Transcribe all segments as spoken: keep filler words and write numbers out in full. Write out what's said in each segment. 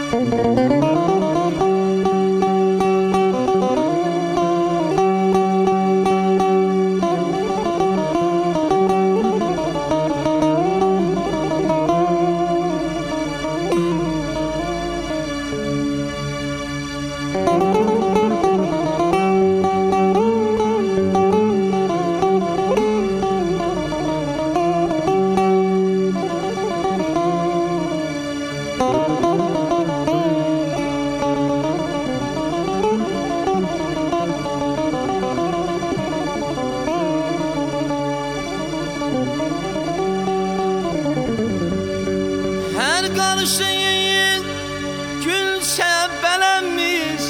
Karşıyı gül şebelenmiş,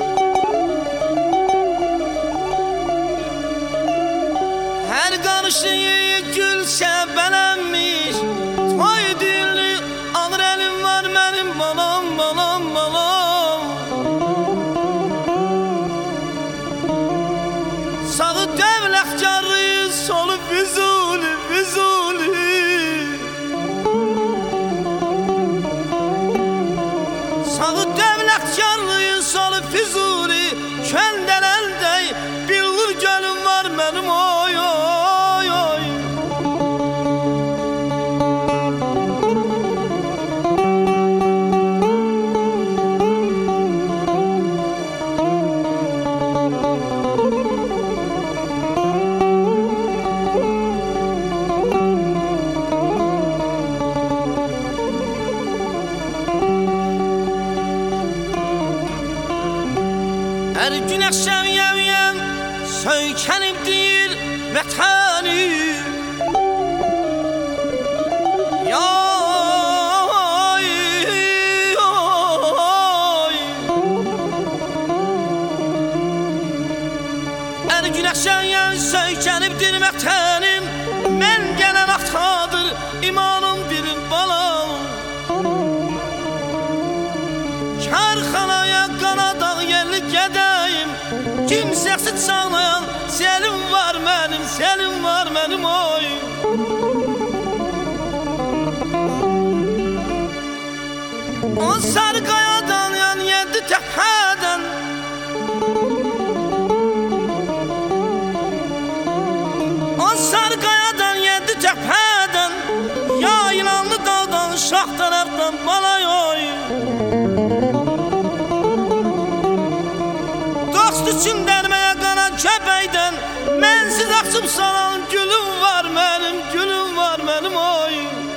her karşıyı gül şebelenmiş. Toy dilli alır elim var benim balam balam balam. Sağı devletkarı, solu Füzuli Füzuli. Sağı devletkarlığı, solu Füzuli. Könden elde bilir gölüm var benim oy oy oy. Her gün akşam yem yem söykenimdir vətəni. Yay yay. Her gün akşam yem söykenimdir vətənim. Mən gələn axtadır imanım dirim balam. Karxanaya qanadaq yerli gedəyim. Kimsəsiz çağlayan selim var mənim, selim var mənim oy. O sarı qayadan yan yedi təpədən, o sarı qayadan yedi təpədən, yayılanlı dağdan şax tərəfdən balay oy. Dost üçün dərməyə qana köpəkdən, mənsiz axsıb salan gülüm var mənim, gülüm var mənim oy.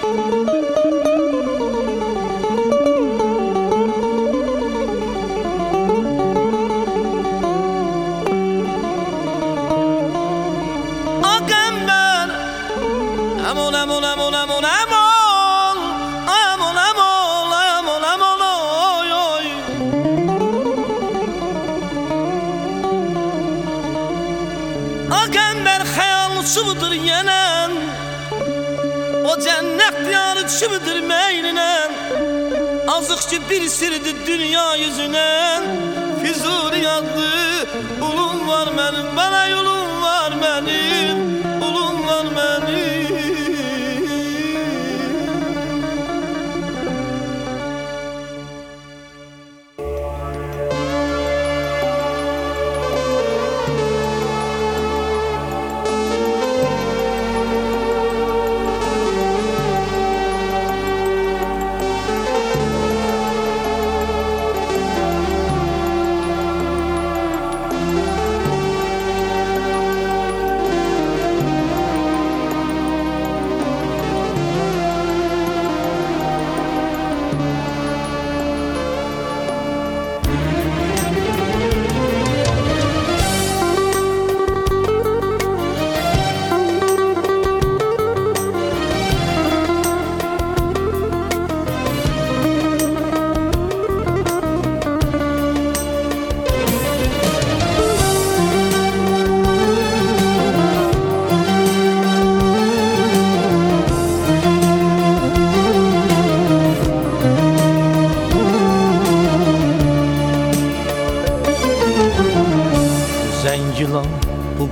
A qəmbər, əmol, əmol, əmol, əmol, əmol, əmol, əmol, əmol, əmol, oy, oy. A qəmbər xəyallı çubudur yenən, o cənnət diyarı çubudur meylinen. Azıq ki bir sirdir dünya yüzünən. Füzuli adlı ulum var mənim, bana yolum var mənim, ulum var mənim.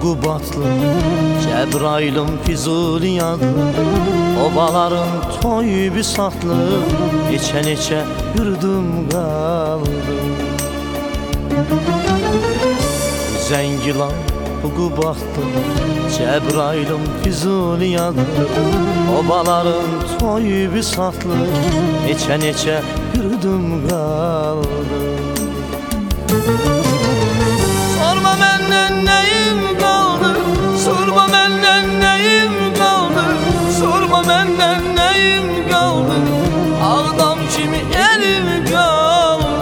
Qubatlı Cəbrayılım Füzuli adlı obaların toy bisatlı neçə-neçə yurdum qaldı. Zəngilan Qubatlı Cəbrayılım Füzuli adlı obaların toy bisatlı neçə-neçə yurdum qaldı. Sorma məndən nəyim qaldı, sorma məndən nəyim qaldı, sorma məndən nəyim qaldı, ağdam kimi elim qaldı.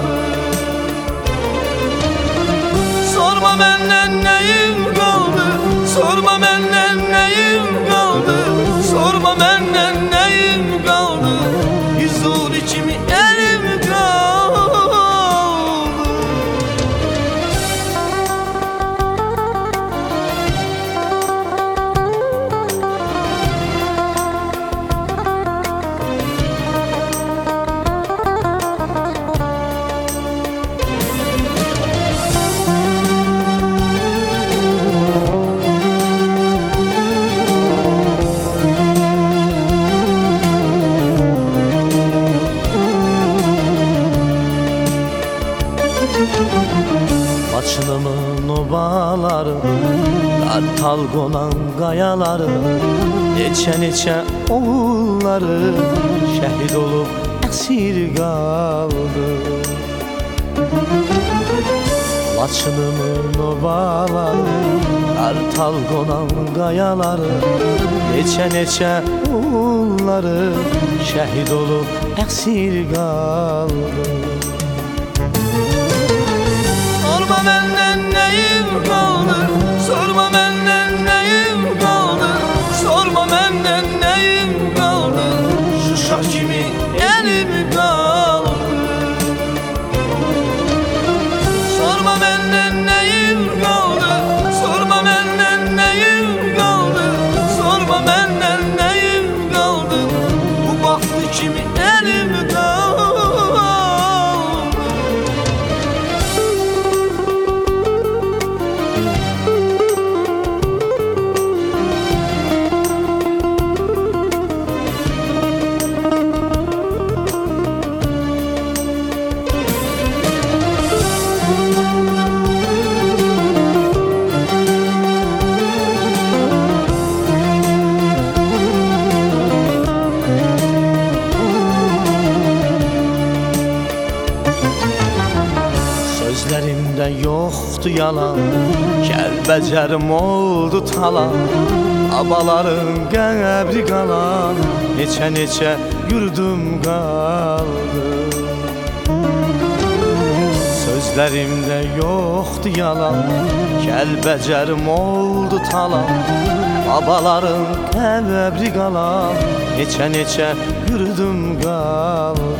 Sorma məndən nəyim qaldı, sorma məndən nəyim qaldı, sorma məndən nəyim qaldı, Füzuli kimi elim qaldı. Laçınımın obaları, Qartal qonan qayaları, neçə-neçə oğulları şəhid olub əsir qaldı. Laçınımın obaları, Qartal qonan qayaları, neçə-neçə oğulları şəhid olub əsir qaldı. Sorma məndən nəyim qaldı, sorma məndən nəyim qaldı, sorma məndən nəyim qaldı, Şuşa kimi elim qaldı. Sorma məndən nəyim qaldı, sorma məndən nəyim qaldı, sorma məndən nəyim qaldı, Qubatlı kimi elim qaldı. Sözlərimdə yoxdur yalan, Kəlbəcərim oldu talan, abaların qəbri qalan, neçə-neçə yurdum qaldı. Sözlərimdə yoxdur yalan, Kəlbəcərim oldu talan, abaların qəbri qalan, neçə-neçə yurdum qaldı.